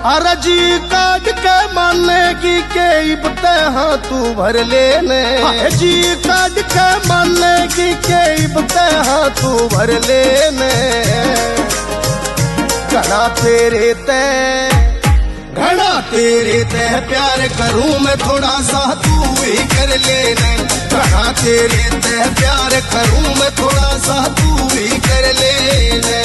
अरजी काट के मानेगी के इबते हाँ तू भर लेने, जी काट के मानेगी के इबते हाँ तू भर लेने। घड़ा तेरे ते प्यार करूं मैं थोड़ा सा तू भी कर लेने। घड़ा तेरे ते प्यार करूं मैं थोड़ा सा तू भी कर लेने।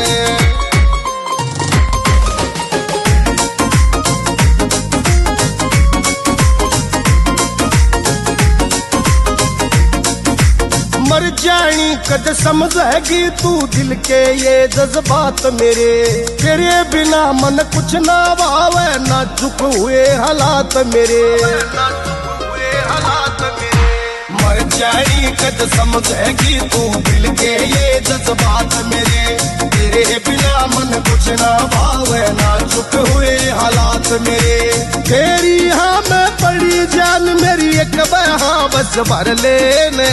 मर जानी कद समझेगी तू दिल के ये जज्बात मेरे, तेरे बिना मन कुछ ना भावे नाजुक हुए हालात मेरे। मर जानी कद समझेगी तू दिल के ये जज्बात मेरे, तेरे बिना मन कुछ ना भावे नाजुक हुए हालात मेरे। तेरी हाँ में पड़ी जान मेरी एक हाँ बस भर लेने।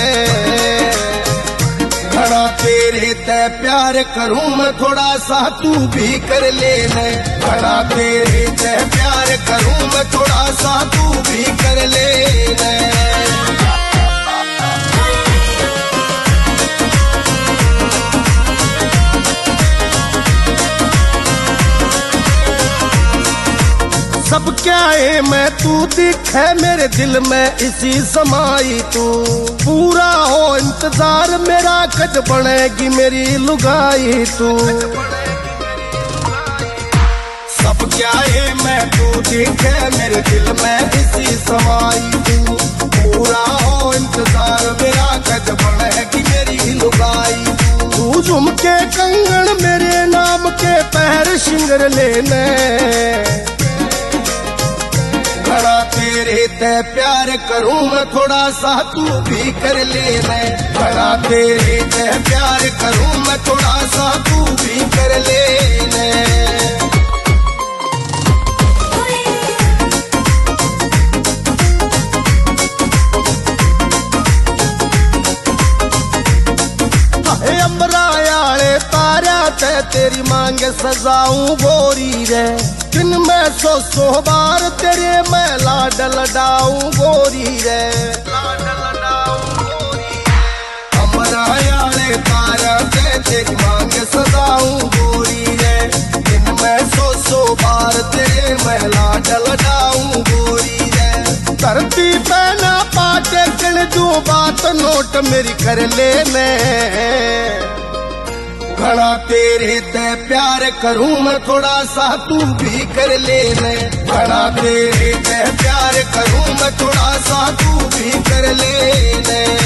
घड़ा तेरे ते प्यार करूं मैं थोड़ा सा तू भी कर लेने। घड़ा तेरे ते प्यार करूं मैं थोड़ा सा तू भी कर लेने। सब क्या है मैं तू दिखे मेरे दिल में इसी समाई तू, पूरा हो इंतजार मेरा कद बनेगी मेरी लुगाई तू। सब क्या है मैं तू दिखे मेरे दिल में इसी समाई तू, पूरा हो इंतजार मेरा कद बनेगी मेरी लुगाई तू। झुमके कंगन मेरे नाम के पैर शिंगर लेने। घड़ा तेरे ते प्यार करूं मैं थोड़ा सा तू भी कर लेने। घड़ा तेरे ते प्यार करूं मैं थोड़ा सा तू भी कर लेने। अंबरायाले तारा ते तेरी मांगे सजाऊं गोरी रे, दिन में सौ बार तेरे मैं लाड लडाऊं गोरी रे। अंबरायाले तारा ते तेरी मांगे सजाऊं गोरी रे, दिन में सौ बार तेरे मैं लाड लडाऊं गोरी रे। धरती पे ना पाटे कण जो बात नोट मेरी कर लेने। घड़ा तेरे ते प्यार करूं मैं थोड़ा सा तू भी कर लेने। घड़ा तेरे ते प्यार करूं मैं थोड़ा सा तू भी कर लेने।